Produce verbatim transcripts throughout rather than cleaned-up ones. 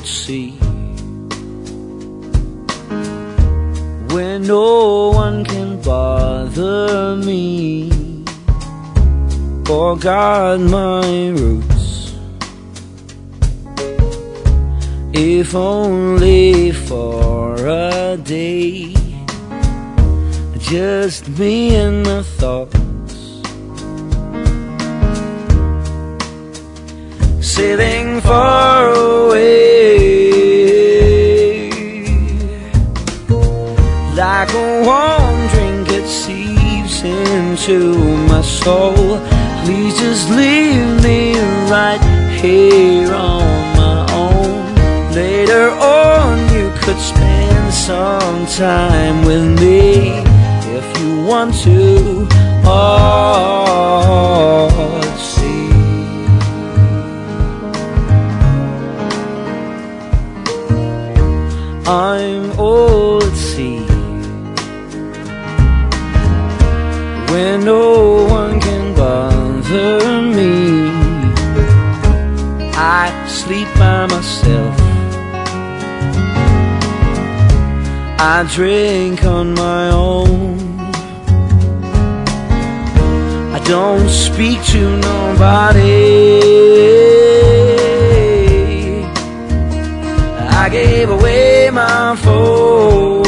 sea, where no one can bother me or guard my roots, if only for a day, just me and my thoughts, sailing far away, like a warm drink it seeps into my soul. Please just leave me right here on my own. Later on you could spend some time with me if you want to. Oh, see, I'm old at sea, where no one can bother me. I sleep by myself, I drink on my own, I don't speak to nobody. I gave away my phone,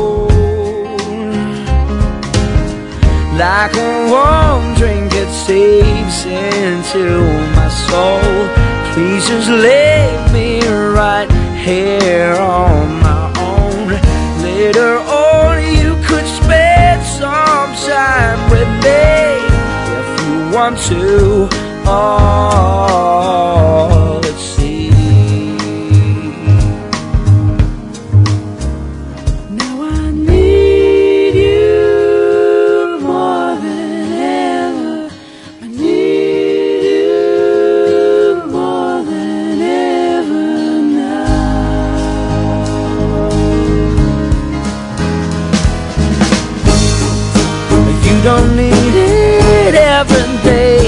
like a warm drink it seeps into my soul. Please just leave me right here on my own. Later on you could spend some time with me if you want to. Oh, let's see. Now I need you more than ever. I need you more than ever now. You don't need it every day,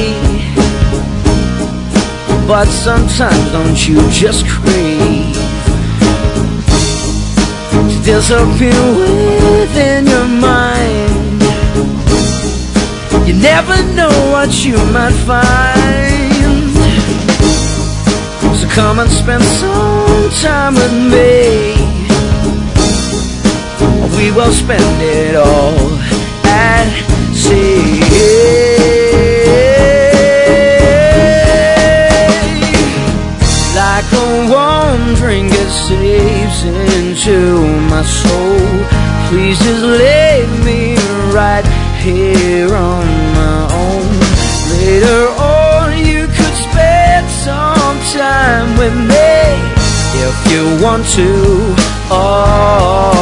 but sometimes don't you just crave to disappear within your mind? You never know what you might find, so come and spend some time with me. We will spend it all at sea, like a warm drink it seeps into my soul. Please just leave me right here on my own. Later on you could spend some time with me if you want to. Oh,